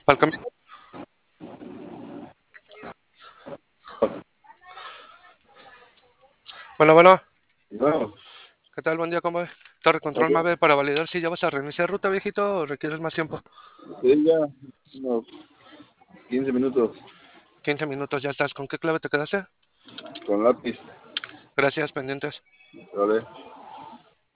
Para el camino. Bueno, bueno, Bueno, ¿qué tal? Buen día, ¿cómo es? Torre Control oye, Mave para validar si ya vas a reiniciar ruta, viejito, o requieres más tiempo. sí, ya unos 15 minutos 15 minutos, ya estás. ¿Con qué clave te quedaste? con lápiz, Gracias, pendientes. ¿vale?